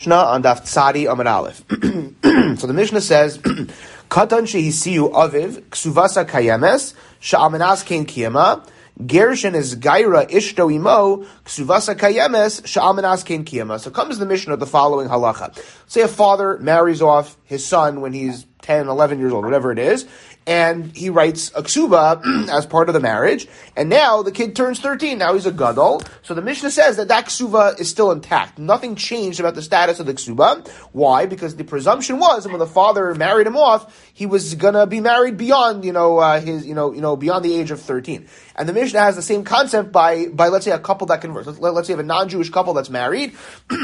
Mishnah on Daf Tzadi Amud Aleph. So the Mishnah says, Katan shehisiu aviv ksuvasa kayemes sha'amenas kein kiyama Gershin is gaira ishto imo ksuvasa kayemes sha'amenas kein kiyama. So comes the Mishnah of the following halacha. Say a father marries off his son when he's 10, 11 years old, whatever it is, and he writes a ksuba as part of the marriage, and now the kid turns 13, now he's a gadol. So the Mishnah says that ksuba is still intact. Nothing changed about the status of the ksuba. Why? Because the presumption was, when the father married him off, he was gonna be married beyond, beyond the age of 13. And the Mishnah has the same concept by let's say a couple that converts. Let's say you have a non-Jewish couple that's married,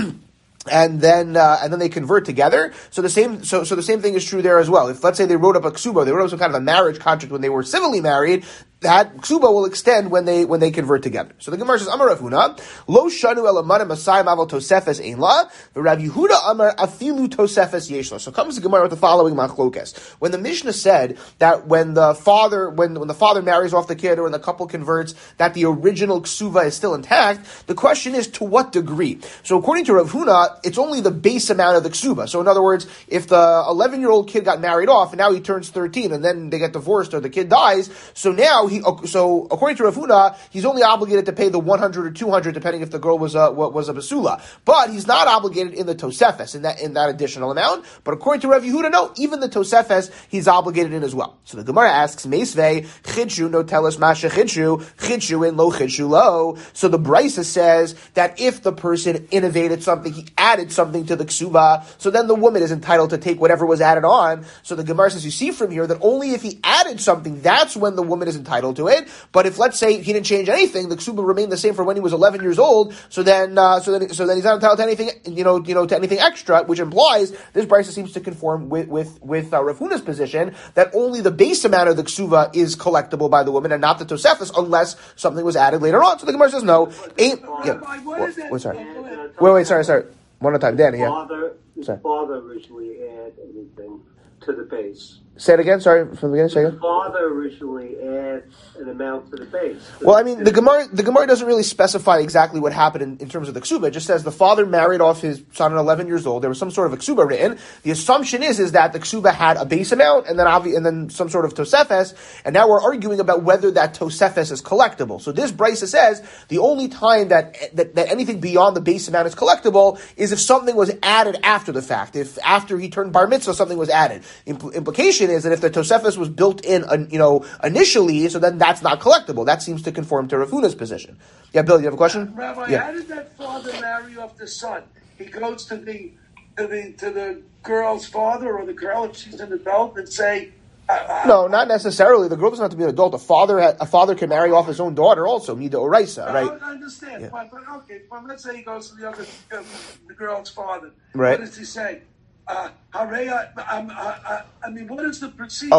and then they convert together. So the same thing is true there as well. If let's say they wrote up a ksuba, they wrote up some kind of a marriage contract when they were civilly married, that ksuba will extend when they convert together. So the Gemara says, Amar Rav Huna, Lo shanu elamana masayim aval tosefes ein la, Rav Yehuda Amar afilu tosefes yesh la. So comes the Gemara with the following machlokes. When the Mishnah said that when the father marries off the kid or when the couple converts, that the original ksuba is still intact, the question is to what degree? So according to Rav Huna, it's only the base amount of the ksuba. So in other words, if the 11-year-old kid got married off and now he turns 13 and then they get divorced or the kid dies, so now so according to Rav Huna, he's only obligated to pay the 100 or 200 depending if the girl was a basula. But he's not obligated in the tosefes, in that additional amount. But according to Rav Yehuda, no, even the tosefes he's obligated in as well. So the Gemara asks, Meisvei, chidshu no tell us masha chidshu in lo chidshu lo. So the Brisa says that if the person innovated something, he added something to the ksuba, so then the woman is entitled to take whatever was added on. So the Gemara says, you see from here that only if he added something, that's when the woman is entitled to it. But if let's say he didn't change anything, the ksuba remained the same for when he was 11 years old, so then he's not entitled to anything, to anything extra, which implies this brisa seems to conform with Rav Huna's position that only the base amount of the ksuba is collectible by the woman and not the tosefes unless something was added later on. So the Gemara says no. Sorry. One at a time, Danny. His father originally added anything to the base. Say it again, sorry, from the beginning, say it again. The father originally adds an amount to the base. Well, I mean, the Gemara doesn't really specify exactly what happened in terms of the ksuba. It just says the father married off his son at 11 years old. There was some sort of a ksuba written. The assumption is that the ksuba had a base amount and then some sort of tosefes, and now we're arguing about whether that tosefes is collectible. So this brisa says the only time that anything beyond the base amount is collectible is if something was added after the fact. If after he turned bar mitzvah something was added. Implication is that if the tosefes was built in, initially, so then that's not collectible. That seems to conform to Rav Huna's position. Yeah, Bill, you have a question? Rabbi, how did that father marry off the son? He goes to the girl's father or the girl if she's an adult and say. No, not necessarily. The girl doesn't have to be an adult. A father can marry off his own daughter also, mida oraisa, right? I understand. Yeah. But let's say he goes to the girl's father. Right. What does he say? What is the procedure?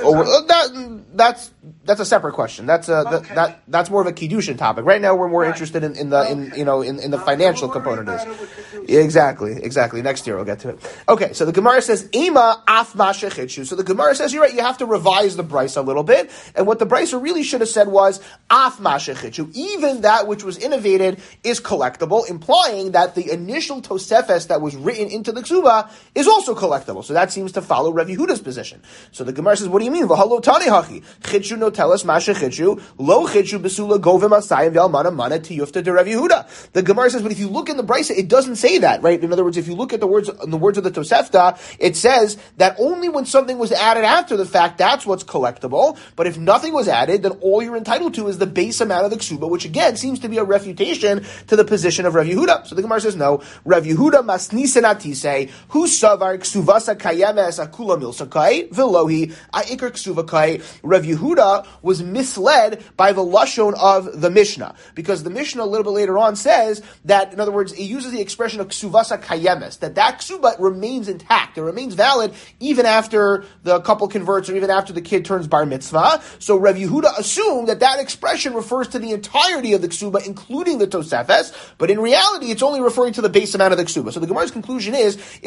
That's a separate question. That's more of a kiddushin topic. Right now, we're more interested in the financial component. Exactly. Next year we'll get to it. Okay, so the Gemara says Ema af mashechitshu. So the Gemara says you're right. You have to revise the brisa a little bit, and what the brisa really should have said was af mashechitshu. Even that which was innovated is collectible, implying that the initial tosefes that was written into the ksuba is also collectible. So that seems to follow Rav Yehuda's position. So the Gemara says, what do you mean? V'halo tani hachi. Chitshu no telas masha chitshu. Lo chitshu besula govim asayim v'almana mana tiyufta de Rav Yehuda. The Gemara says, but if you look in the brisa, it doesn't say that, right? In other words, if you look at the words of the Tosefta, it says that only when something was added after the fact, that's what's collectible. But if nothing was added, then all you're entitled to is the base amount of the ksuba, which again seems to be a refutation to the position of Rav Yehuda. So the Gemara says, no. Rav Yehuda masnisen atise, who savar ksuvasa kayemes akula milsakai velohi aikar ksuvakai. Rav Yehuda was misled by the lashon of the Mishnah, because the Mishnah a little bit later on says that, in other words, it uses the expression of ksuvasa kayemes, that ksuba remains intact, it remains valid even after the couple converts or even after the kid turns bar mitzvah. So Rav Yehuda assumed that expression refers to the entirety of the ksuba, including the tosefes, but in reality it's only referring to the base amount of the ksuba. So the Gemara's conclusion is that Rav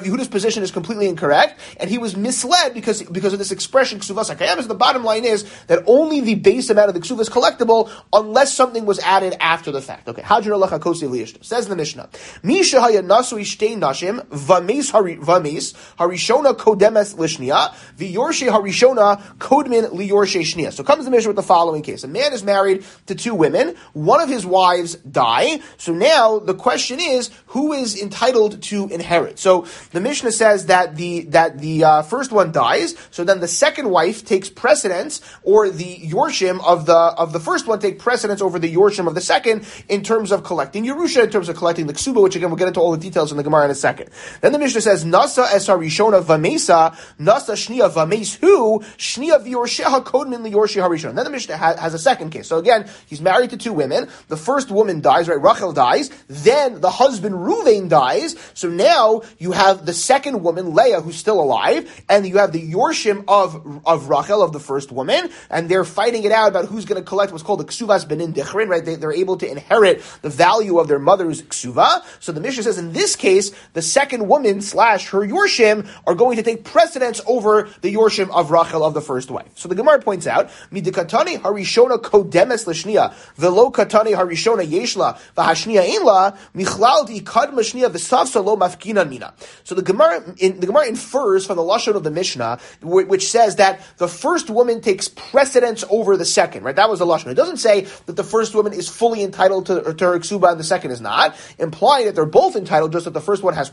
Rav Yehuda's position is completely incorrect, and he was misled because of this expression, Ksuvas HaKayamas. The bottom line is that only the base amount of the Ksuva is collectible unless something was added after the fact. Okay, Hadron Alecha Kosi Liyishto. Says the Mishnah, Misha Haya Nasu Ishtei Nashim, Vames Harishona Kodemes Lishnia, V'Yorshe Harishona Kodmin Liyorshe Shnia. So comes the Mishnah with the following case. A man is married to two women, one of his wives die, so now the question is, who is entitled to inherit? So the Mishnah says that the first one dies, so then the second wife takes precedence, or the Yorshim of the first one take precedence over the Yorshim of the second in terms of collecting Yerusha, in terms of collecting the Ksuba, which again we'll get into all the details in the Gemara in a second. Then the Mishnah says, Nasa es harishona vamesa, Nasa shnia vames hu, shnia v'yorsheha kodmin liyorshi harishon. Then the Mishnah has a second case. So again, he's married to two women. The first woman dies, right? Rachel dies. Then the husband Ruvain dies. So now you have the second woman, Leah, who's still alive, and you have the Yorshim of Rachel, of the first woman, and they're fighting it out about who's going to collect what's called the Ksuvas Benin Dichrin, right? They're able to inherit the value of their mother's Ksuva. So the Mishnah says in this case, the second woman / her Yorshim are going to take precedence over the Yorshim of Rachel, of the first wife. So the Gemara points out, Midikatani harishona kodemes l'shnia, velo katani harishona yeshla, v'hashnia einla, michlaldi kadma shnia v'savsa lo mafkinan mina. So the Gemara infers from the lashon of the Mishnah, which says that the first woman takes precedence over the second, right? That was the lashon. It doesn't say that the first woman is fully entitled to her ksuba and the second is not, implying that they're both entitled, just that the first one has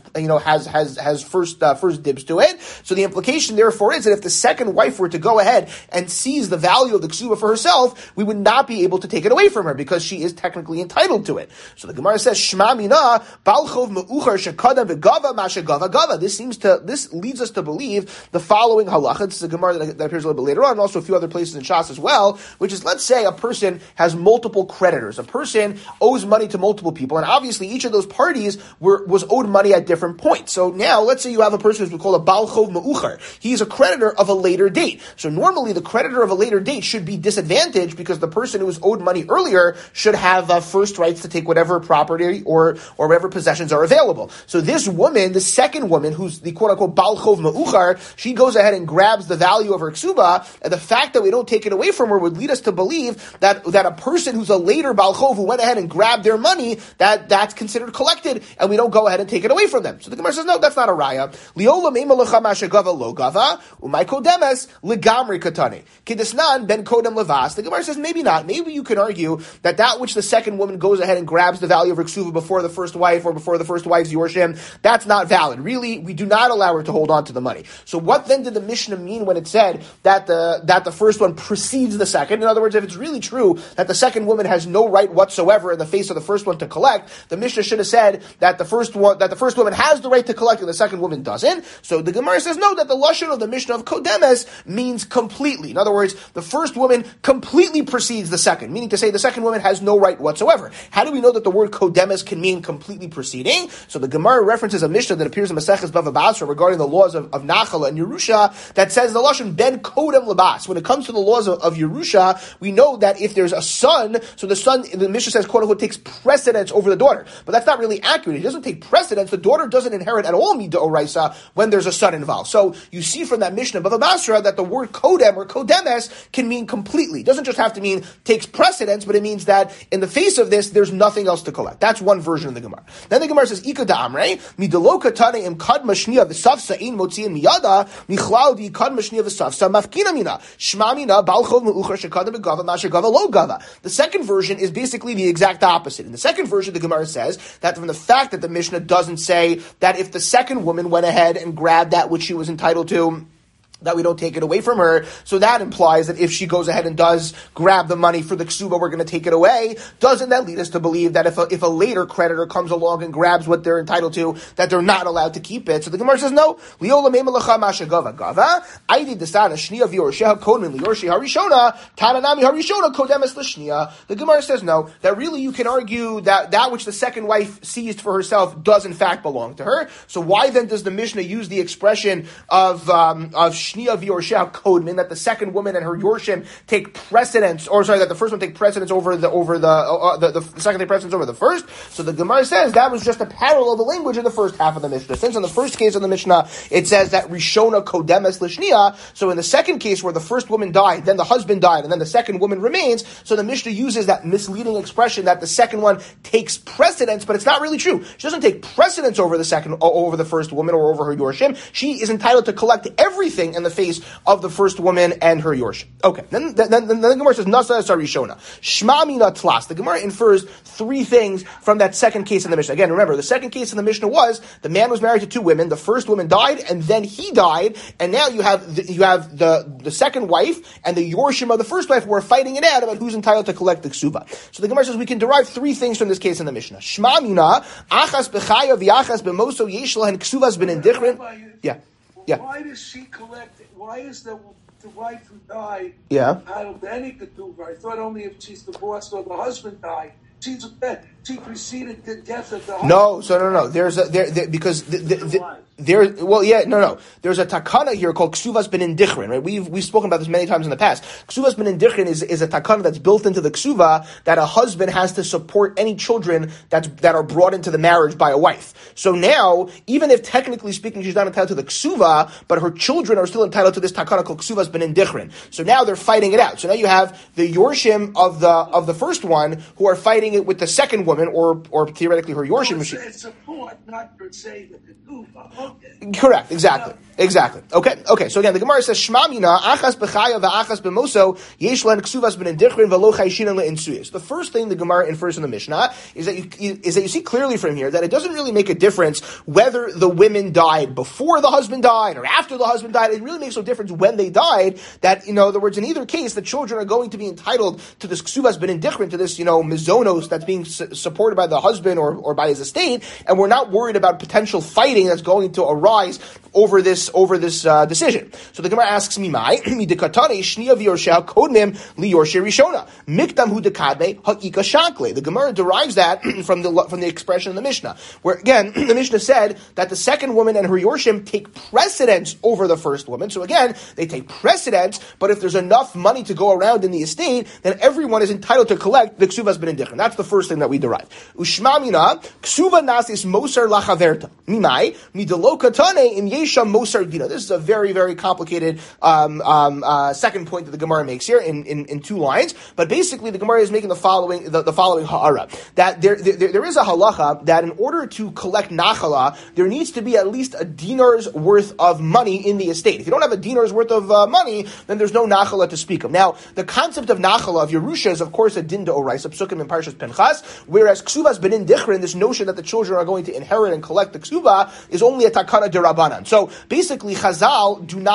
first dibs to it. So the implication therefore is that if the second wife were to go ahead and seize the value of the ksuba for herself, we would not be able to take it away from her because she is technically entitled to it. So the Gemara says, Shma mina balchov meuchar shekadam v'gava mashagava gava. This leads us to believe the following halacha. This is a Gemara that appears a little bit later on, and also a few other places in Shas as well, which is, let's say a person has multiple creditors. A person owes money to multiple people, and obviously each of those parties was owed money at different points. So now, let's say you have a person who's called a balchov meuchar. He's a creditor of a later date. So normally the creditor of a later date should be disadvantaged because the person who was owed money earlier should have first rights to take whatever property or whatever possessions are available. So this woman, the second woman, who's the quote-unquote balchov meuchar, she goes ahead and grabs the value of her ksuba, and the fact that we don't take it away from her would lead us to believe that a person who's a later balchov who went ahead and grabbed their money, that's considered collected, and we don't go ahead and take it away from them. So the Gemara says, no, that's not a raya. Liola meima lecha mashagava lo gava, umay kodemes legamri katane. Kidisnan ben kodem levas. The Gemara says, maybe not. Maybe you can argue that which the second woman goes ahead and grabs the value of her ksuva before the first wife or before the first wife's yorshim, that's not valid. Really, we do not allow her to hold on to the money. So what then did the Mishnah mean when it said that the first one precedes the second? In other words, if it's really true that the second woman has no right whatsoever in the face of the first one to collect, the Mishnah should have said that the first woman has the right to collect and the second woman doesn't. So the Gemara says no, that the lashon of the Mishnah of kodemes means completely. In other words, the first woman completely precedes the second, meaning to say the second woman has no right whatsoever. How do we know that the word kodemes can mean completely preceding? So the Gemara references a Mishnah that appears in Maseches Bava Basra regarding the laws of Nachala and Yerusha that says the lashon ben kodem labas. When it comes to the laws of Yerusha, we know that if there's a son, so the son, the Mishnah says, quote unquote, takes precedence over the daughter. But that's not really accurate. He doesn't take precedence. The daughter doesn't inherit at all mida oraisa when there's a son involved. So you see from that Mishnah Bava Basra that the word kodem or kodemes can mean completely. It doesn't just have to mean takes precedence, but it means that in the face of this, there's nothing else to collect. That's one version of the Gemara. Then the Gemara says, Ika da'amrei, midelo katane im kad mashniya v'safsa ein motziin miyada, michlal di kad mashniya v'safsa mafkina mina, shma mina, balchov me'uchar shekadam begava, mashagava lo gava. The second version is basically the exact opposite. In the second version, the Gemara says that from the fact that the Mishnah doesn't say that if the second woman went ahead and grabbed that which she was entitled to, that we don't take it away from her. So that implies that if she goes ahead and does grab the money for the ksuba, we're going to take it away. Doesn't that lead us to believe that if a later creditor comes along and grabs what they're entitled to, that they're not allowed to keep it? So the Gemara says, no. Liola meimalacha mashagava gava. Aidi desana shnia v'yorsheha kodmin liyorshi harishona. Tananami harishona kodemes l'shnia. The Gemara says, no. That really you can argue that which the second wife seized for herself does in fact belong to her. So why then does the Mishnah use the expression of shnia v'yorsheh kodmin, that the second woman and her yorshim take precedence, that the first one take precedence over the second take precedence over the first. So the Gemara says that was just a parallel of the language in the first half of the Mishnah. Since in the first case of the Mishnah it says that rishona kodemes l'shnia, so in the second case where the first woman died, then the husband died, and then the second woman remains, so the Mishnah uses that misleading expression that the second one takes precedence, but it's not really true. She doesn't take precedence over the first woman or over her yorshim. She is entitled to collect everything in the face of the first woman and her yorshim. Okay, then the Gemara says nasa sarishona shma mina tlas. The Gemara infers three things from that second case in the Mishnah. Again, remember the second case in the Mishnah was the man was married to two women. The first woman died, and then he died, and now you have the second wife and the yorshim of the first wife who are fighting it out about who's entitled to collect the ksuba. So the Gemara says we can derive three things from this case in the Mishnah. Shma mina achas b'chaya v'achas b'moso yesh lahen ksuvas b'nindichren. Yeah. Why does she collect? Why is the wife who died entitled to any ketubah? I thought only if she's divorced or the husband died. She preceded the death of the husband. No. There's There's a takana here called ksuvas b'nindichren, right? We've spoken about this many times in the past. Ksuvas b'nindichren is a takana that's built into the ksuva that a husband has to support any children that are brought into the marriage by a wife. So now, even if technically speaking she's not entitled to the ksuva, but her children are still entitled to this takana called ksuvas b'nindichren. So now they're fighting it out. So now you have the yorshim of the first one who are fighting it with the second woman, or theoretically her yorshim. It's support, not per se the ketubah. Okay. Correct. Exactly. Okay. So again, the Gemara says, Shma mina, achas b'chaya v'achas b'moso, yesh lan ksuvas b'nindichren v'lo chayshinan le'insuyas. The first thing the Gemara infers in the Mishnah is that you see clearly from here that it doesn't really make a difference whether the women died before the husband died or after the husband died. It really makes no difference when they died. That, in other words, in either case, the children are going to be entitled to this ksuvas b'nindichren, to this, mizonos that's being supported by the husband or by his estate, and we're not worried about potential fighting that's going to arise over this decision. So the Gemara asks Mimai, midikatane shnia v'yorsheh kodmim liyorshe rishona mikdam hu dekadme ha'ika shankle. The Gemara derives that from the expression in the Mishnah, where again the Mishnah said that the second woman and her yorshim take precedence over the first woman. So again, they take precedence, but if there's enough money to go around in the estate, then everyone is entitled to collect the ksuvas b'nindichren. That's the first thing that we derive. Ushma mina ksuva nasis mosar lachaverta mimai midelo katane im yesha mosar dina. This is a very, very complicated second point that the Gemara makes here in two lines. But basically, the Gemara is making the following ha'ara, that there is a halacha that in order to collect nachala, there needs to be at least a dinar's worth of money in the estate. If you don't have a dinar's worth of money, then there's no nachala to speak of. Now, the concept of nachala, of Yerusha, is of course a din d'oraisa, psukim in Parshas Pinchas, whereas ksuvas b'nindichren, this notion that the children are going to inherit and collect the ksuba, is only a takana derabanan. So basically, Chazal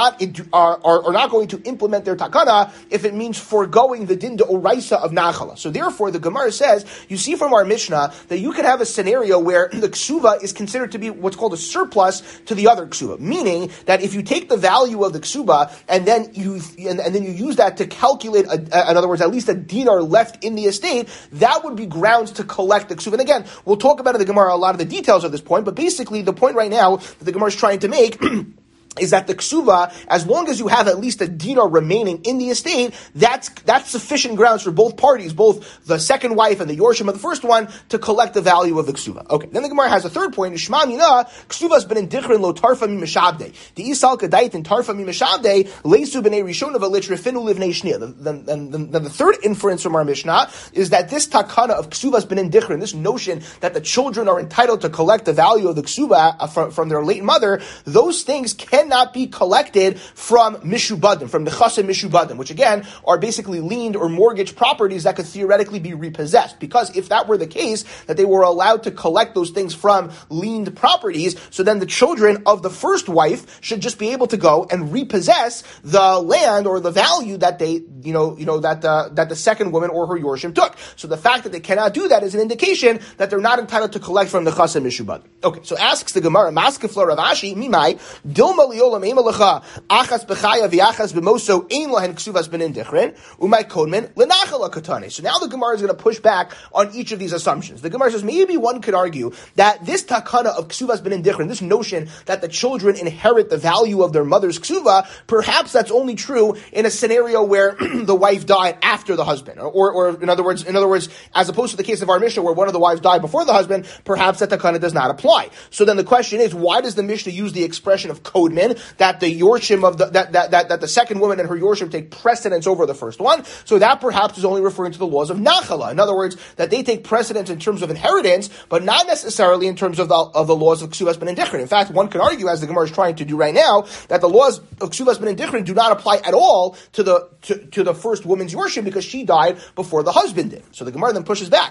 are not going to implement their takana if it means foregoing the din d'oraisa of nachala. So therefore, the Gemara says, you see from our Mishnah that you can have a scenario where the ksuba is considered to be what's called a surplus to the other ksuba, meaning that if you take the value of the ksuba and then you use that to calculate, in other words, at least a dinar left in the estate, that would be grounds to collect the ksuba. And again, we'll talk about in the Gemara a lot of the details of this point, but basically the point right now that the Gemara is trying to make is that the ksuva, as long as you have at least a dinar remaining in the estate, that's sufficient grounds for both parties, both the second wife and the yorshim of the first one, to collect the value of the ksuva. Okay, then the Gemara has a third point. Shma mina ksuvas b'nindichren lo tarfa mi mishabde. The isal kadait in tarfa mi mishabde leisu b'nei rishona v'litrefinu livnei shnia. The third inference from our Mishnah is that this takana of ksuvas b'nindichren, this notion that the children are entitled to collect the value of the ksuva from their late mother, those things cannot be collected from mishubadim, from nechasim mishubadim, which again are basically liened or mortgaged properties that could theoretically be repossessed. Because if that were the case, that they were allowed to collect those things from liened properties, so then the children of the first wife should just be able to go and repossess the land or the value that they, that the second woman or her yorshim took. So the fact that they cannot do that is an indication that they're not entitled to collect from the nechasim mishubadim. Okay, so asks the Gemara, Maskefla Rav Ashi, Mimai, Dilma the Gemara is going to push back on each of these assumptions. The Gemara says maybe one could argue that this takana of ksuvas ben indichrin, this notion that the children inherit the value of their mother's ksuva, perhaps that's only true in a scenario where the wife died after the husband, or in other words, as opposed to the case of our Mishnah where one of the wives died before the husband, perhaps that takana does not apply. So then the question is, why does the Mishnah use the expression of kodmin, that the yorshim of that the second woman and her yorshim take precedence over the first one? So that perhaps is only referring to the laws of nachala. In other words, that they take precedence in terms of inheritance, but not necessarily in terms of the laws of ksuvas ben indichrin. In fact, one could argue, as the Gemara is trying to do right now, that the laws of ksuvas ben indichrin do not apply at all to the first woman's yorshim because she died before the husband did. So the Gemara then pushes back.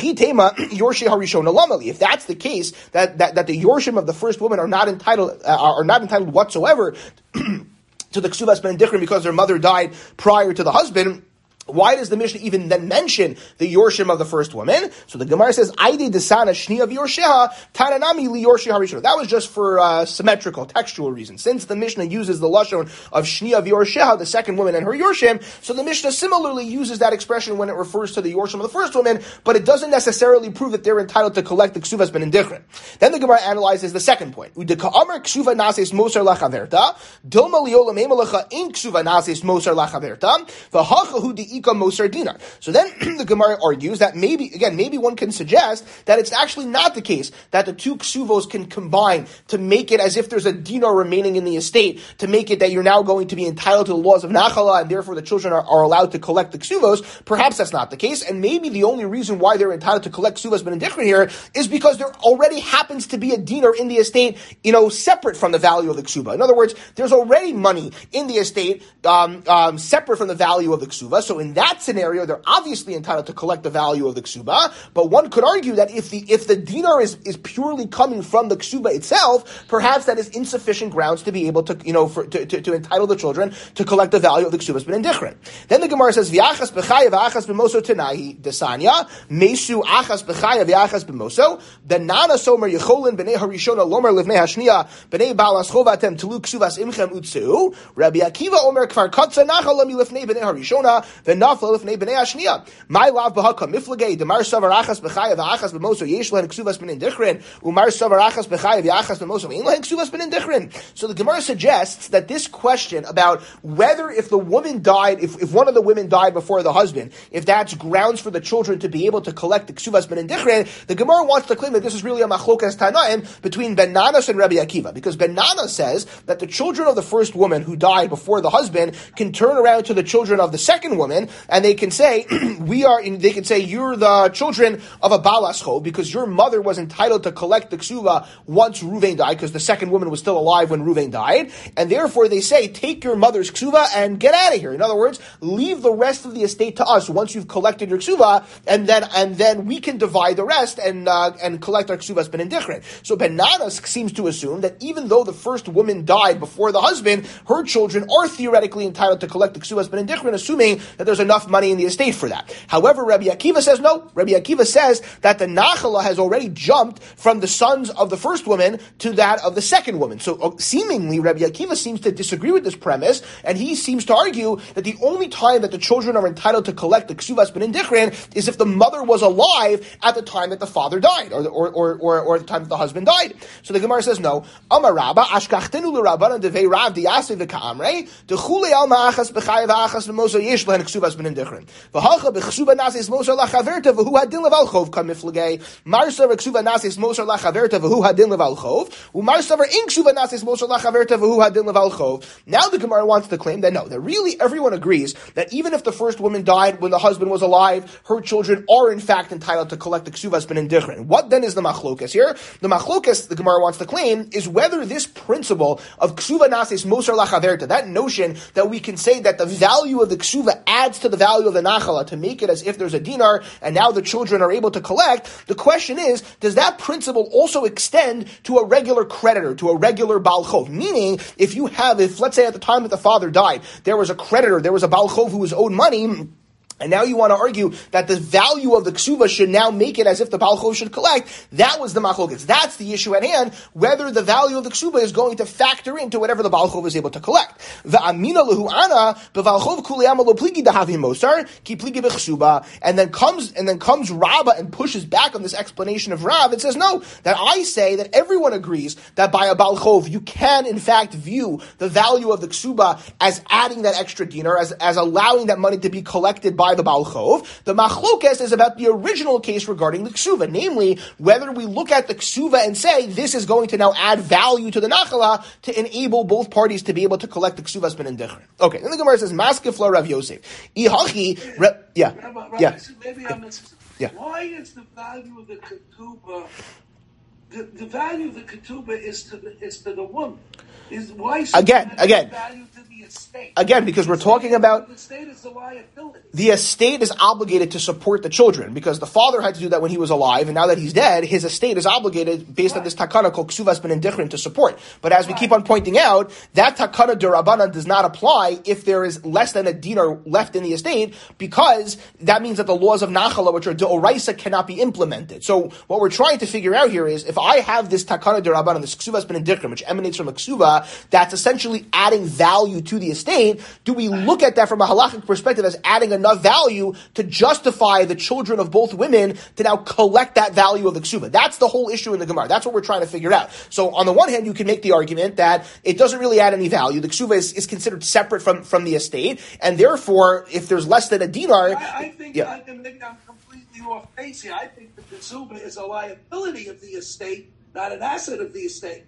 If that's the case, that the yorshim of the first woman are not entitled whatsoever to the ksuvas ben indichrin because their mother died prior to the husband, why does the Mishnah even then mention the yorshim of the first woman? So the Gemara says, "Aide desana shnia v'yorsheha tananami li yorshi harishon." That was just for symmetrical, textual reasons. Since the Mishnah uses the lashon of shnia v'yorsheha, the second woman and her yorshim, so the Mishnah similarly uses that expression when it refers to the yorshim of the first woman, but it doesn't necessarily prove that they're entitled to collect the ksuvas ben indichrin. Then the Gemara analyzes the second point. Udeka amar ksuva nases moser lachaverta dilma liolam emelacha in ksuva nases moser lachaverta v'hachahu di. So then the Gemara argues that maybe one can suggest that it's actually not the case that the two ksuvos can combine to make it as if there's a dinar remaining in the estate, to make it that you're now going to be entitled to the laws of nachala and therefore the children are allowed to collect the ksuvos. Perhaps that's not the case, and maybe the only reason why they're entitled to collect ksuvos ben indichrin here is because there already happens to be a dinar in the estate, separate from the value of the ksuva. In other words, there's already money in the estate separate from the value of the ksuva. So in that scenario, they're obviously entitled to collect the value of the ksuba, but one could argue that if the dinar is purely coming from the ksuba itself, perhaps that is insufficient grounds to be able to entitle the children to collect the value of the ksubas ben indichrin. Then the Gemara says, "V'achas b'chaya v'achas b'moso tenahi desanya mesu achas b'chaya v'achas b'moso danana somer yecholin b'nei harishona lomer livnei hashniya b'nei balas chovatem telu ksuvas imchem utzu Rabbi Akiva omer kvar katza nachal milifnei b'nei harishona v'nafla lifnei b'nei hashniya my lav b'haka miflagei demar savar achas b'chaya v'achas b'moso yesh lehen ksuvas ben indichrin umar savar achas b'chaya v'achas b'moso ein lehen ksuvas ben indichrin." So the Gemara suggests that this question about whether if the woman died, if one of the women died before the husband, if that's grounds for the children to be able to collect the ksuvas ben indichrin, the Gemara wants to claim that this is really a machlokas tanaim between Ben Nanas and Rabbi Akiva, because Ben Nanas says that the children of the first woman who died before the husband can turn around to the children of the second woman and they can say, they can say, you're the children of a balascho because your mother was entitled to collect the ksuva once Ruvain died, because the second woman was still alive when Ruvain died, and therefore they say, take your mother's ksuva and get out of here. In other words, leave the rest of the estate to us once you've collected your ksuva, and then we can divide the rest and collect our ksuvas ben indichrin. So Ben Nanas seems to assume that even though the first woman died before the husband, her children are theoretically entitled to collect the ksuvas ben indichrin, assuming that there's enough money in the estate for that. However, Rabbi Akiva says no. Rabbi Akiva says that the nachala has already jumped from the sons of the first woman to that of the second woman. So seemingly, Rabbi Akiva seems to disagree with this premise, and he seems to argue that the only time that the children are entitled to collect the ksuvas ben indichrin is if the mother was alive at the time that the father died, or at the time that the husband died. So the Gemara says no. Amar Rabba ashkachtenu l'Rabbanan devei Rav diyasei v'ka'amrei dechulei al ma'achas b'chaya v'achas v'moso yesh lehen ksuvas ben indichrin v'hacha b'chsuba nasis moser lachaverta v'hu hadin leval chov kamiflagei marsaver ksuba nasis moser lachaverta v'hu hadin leval chov u'marsaver in ksuba nasis moser lachaverta v'hu hadin leval chov. Now the Gemara wants to claim that no, that really everyone agrees that even if the first woman died when the husband was alive, her children are in fact entitled to collect the ksuvas ben indichrin. What then is the machlokas here? The machlokas the Gemara wants to claim is whether this principle of ksuva nasis moser lachaverta, that notion that we can say that the value of the ksuva adds to the value of the nachala to make it as if there's a dinar and now the children are able to collect. The question is, does that principle also extend to a regular creditor, to a regular Baal Chov? Meaning, if let's say at the time that the father died, there was a creditor, there was a Baal Chov who was owed money, and now you want to argue that the value of the ksuva should now make it as if the Baal Chov should collect. That was the machlokes. That's the issue at hand, whether the value of the ksuva is going to factor into whatever the Baal Chov is able to collect. V'amina lehu ana b'Baal Chov kuli ama lo pligi dahavi mosar ki pligi b'ksuba. And then comes Rabbah and pushes back on this explanation of Rav. It says, no, that I say that everyone agrees that by a Baal Chov you can in fact view the value of the ksuba as adding that extra dinar, as allowing that money to be collected by the Baal Chov. The machlokes is about the original case regarding the ksuva, namely whether we look at the ksuva and say this is going to now add value to the nachala to enable both parties to be able to collect the ksuvas ben indichrin. Okay, then the Gemara says Maskefla Rav Yosef. Ihachi, Maybe I'm missing. Yeah. Why is the value of the ketubah? The value of the ketubah is to the woman. Why should again value to the estate? Again, because we're talking about the estate is the liability. The estate is obligated to support the children because the father had to do that when he was alive, and now that he's dead, his estate is obligated based on this takana called ksuvas ben indichrin to support. But as we keep on pointing out, that takana derabanan does not apply if there is less than a dinar left in the estate, because that means that the laws of nachala, which are deoraisa, cannot be implemented. So what we're trying to figure out here is if I have this takana derabanan, this ksuvas ben indichrin, which emanates from a ksuva, that's essentially adding value to the estate, do we look at that from a halachic perspective as adding enough value to justify the children of both women to now collect that value of the ksuba? That's the whole issue in the Gemara. That's what we're trying to figure out. So on the one hand, you can make the argument that it doesn't really add any value. The ksuba is considered separate from the estate, and therefore, if there's less than a dinar... I think I'm completely off base here. I think the ksuba is a liability of the estate, not an asset of the estate.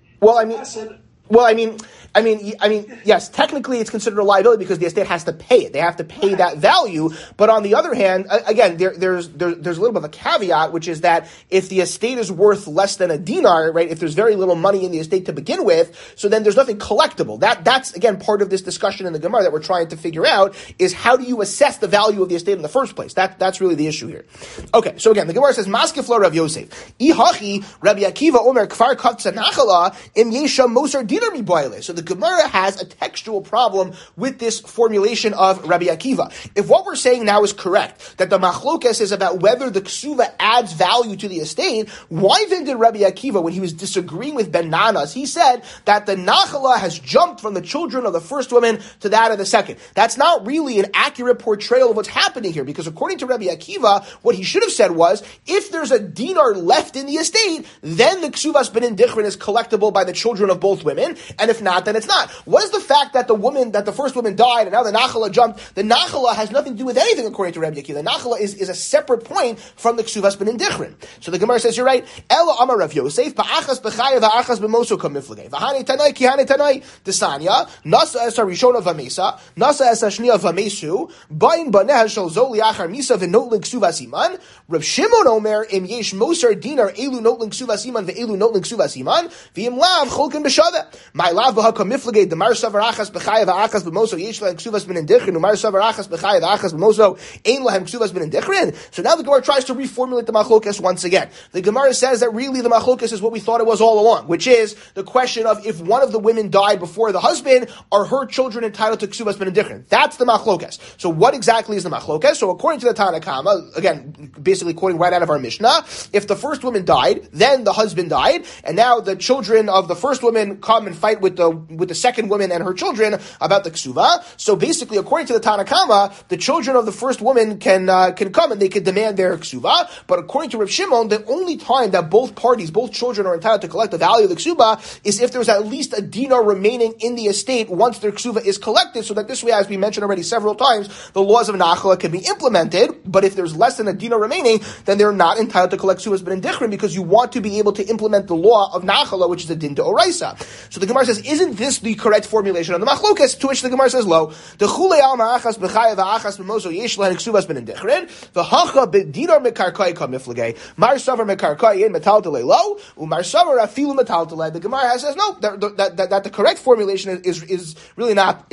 Yes, technically it's considered a liability because the estate has to pay it. They have to pay that value. But on the other hand, again, there's a little bit of a caveat, which is that if the estate is worth less than a dinar, right, if there's very little money in the estate to begin with, so then there's nothing collectible. That's again part of this discussion in the Gemara that we're trying to figure out is how do you assess the value of the estate in the first place? That's really the issue here. Okay, so again, the Gemara says, Maskefla Rav Yosef. Ihachi Rabbi Akiva Omer Kfar Kavtza Nachala Im Yesha Mosar. So the Gemara has a textual problem with this formulation of Rabbi Akiva. If what we're saying now is correct, that the machlokes is about whether the ksuva adds value to the estate, why then did Rabbi Akiva, when he was disagreeing with Ben Nanas, he said that the nachala has jumped from the children of the first woman to that of the second? That's not really an accurate portrayal of what's happening here, because according to Rabbi Akiva, what he should have said was, if there's a dinar left in the estate, then the ksuvas ben indichrin is collectible by the children of both women. And if not, then it's not. What is the fact that the first woman died and now the nachala jumped? The nachala has nothing to do with anything according to Rabbi Akiva. The nachala is a separate point from the ksuvas ben indichrin. So the Gemara says, you're right. Ela amar Rav Yosef, ba'achas b'chaya v'achas b'moso kamiflagei. V'hane tanai ki hane tanai. Desanya, nasa esa rishona v'mesa, nasa esa shnia v'mesu, bain baneh shal zoli achar misa v'notlin ksuvas iman. Rav Shimon omer, im yesh mosar dinar elu notlin ksuvas iman ve'elu notlin ksuvas iman, v'im lav cholkin b'shaveh. My lav b'haka miflagei, the mar savar achas b'chaya v'achas b'moso, yesh lahem ksuvas ben indichrin, umar savar achas b'chaya v'achas b'moso, ein lahem ksuvas ben indichrin. So now the Gemara tries to reformulate the machlokes once again. The Gemara says that really the machlokes is what we thought it was all along, which is the question of if one of the women died before the husband, are her children entitled to ksuvas ben indichrin? That's the machlokes. So what exactly is the machlokes? So according to the Tanna Kama, again, basically quoting right out of our Mishnah, if the first woman died, then the husband died, and now the children of the first woman come and fight with the second woman and her children about the ksuva. So basically, according to the Tanna Kama, the children of the first woman can come and they can demand their ksuva. But according to Rav Shimon, the only time that both children are entitled to collect the value of the ksuba is if there's at least a dinar remaining in the estate once their ksuva is collected, so that this way, as we mentioned already several times, the laws of nachala can be implemented. But if there's less than a dinar remaining, then they're not entitled to collect ksuvas ben indichrin, because you want to be able to implement the law of nachala, which is a din d'oraisa. So the Gemara says, isn't this the correct formulation of the machlokes? To which the Gemara says, lo, the chulei al ma'achas b'chaya v'achas b'moso yesh lahen ksuvas ben indichrin, v'hacha b'dinar mekarkai ka miflagei, mar savar mekarkai in metaltalei lo, umar savar afilu metaltalei. The Gemara says, no, that the correct formulation is really not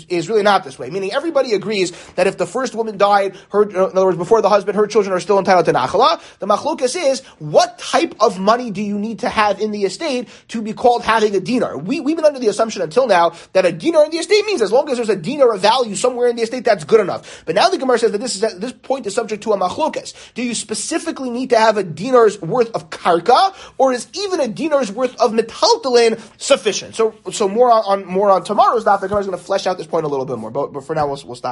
this way. Meaning everybody agrees that if the first woman died, in other words, before the husband, her children are still entitled to nachala. The machlokes is, what type of money do you need to have in the estate to be called having a dinar? dinar. We've been under the assumption until now that a dinar in the estate means as long as there's a dinar of value somewhere in the estate, that's good enough. But now the Gemara says that this point is subject to a machlokas. Do you specifically need to have a dinar's worth of karka, or is even a dinar's worth of metaltalin sufficient? So more on tomorrow's daf, the Gemara is going to flesh out this point a little bit more. But for now, we'll stop.